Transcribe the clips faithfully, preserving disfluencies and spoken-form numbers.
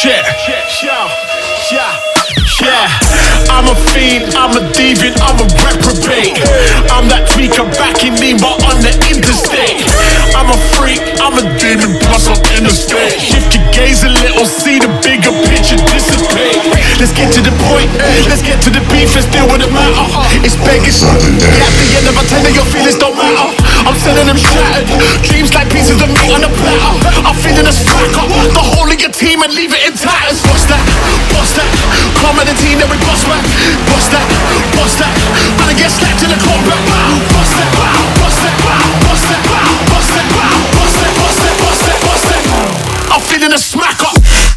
Yeah, yeah, yeah, yeah. I'm a fiend, I'm a deviant, I'm a reprobate. I'm that tweaker back in Nima on the interstate. I'm a freak, I'm a demon, plus I'm interstate. Shift your gaze a little, see the bigger picture dissipate. Let's get to the point, let's get to the beef, let's deal with the matter. It's beggars. At the end of a tender, your feelings don't matter. I'm sending them shattered, dreams like pieces of meat on a platter. I'm feeling a stack up, the whole of your team and leave it in tatters. What's that? What's that? Come on the team, then we bust back. What's that? What's that? And I get slapped in the combat. What's that? What's that? What's that? What's that? What's that? What's that? What's that? What's that? I'm feeling a smack up.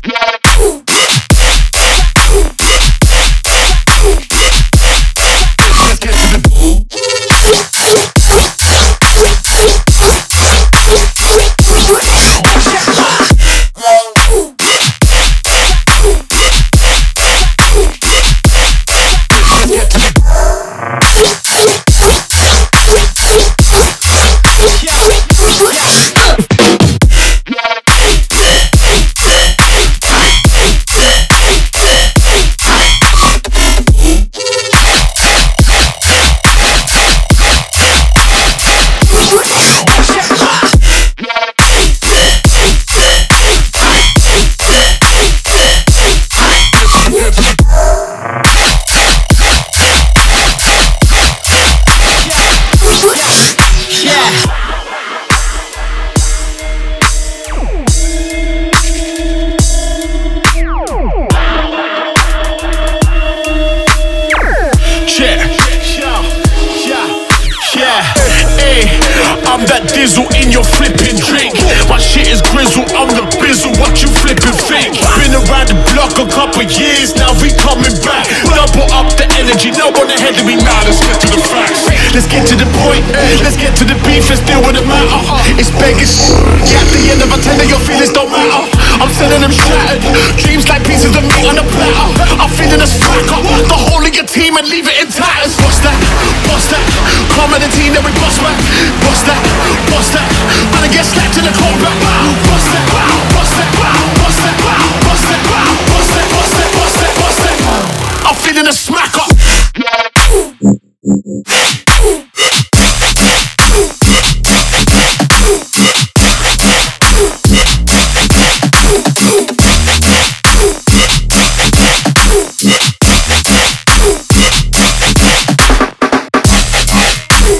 I'm that diesel in your flipping drink. My shit is grizzle, I'm the bizzle, what you flipping think? Been around the block a couple years, now we coming back. Double up the energy, no one ahead of me now, let's get to the facts. Let's get to the point, let's get to the beef, let's deal with the matter. It's beggars. Yeah, at the end of a tender, your feelings don't matter. I'm sending them shattered, dreams like pieces of meat on a platter. I'm feeling a stack up, the whole of your team and leave it in tatters. What's that? What's that? Come on the team, then we bust back. What's that? What's that? And I get slapped in the combat. What's that? What's that? What's that? What's that? What's that? What's that? What's that? What's that? I'm feeling a smack up.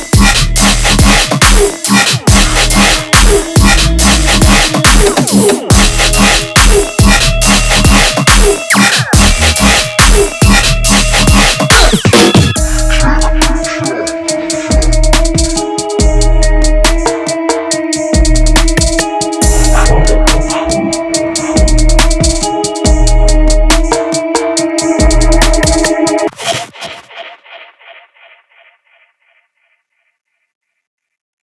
Ooh.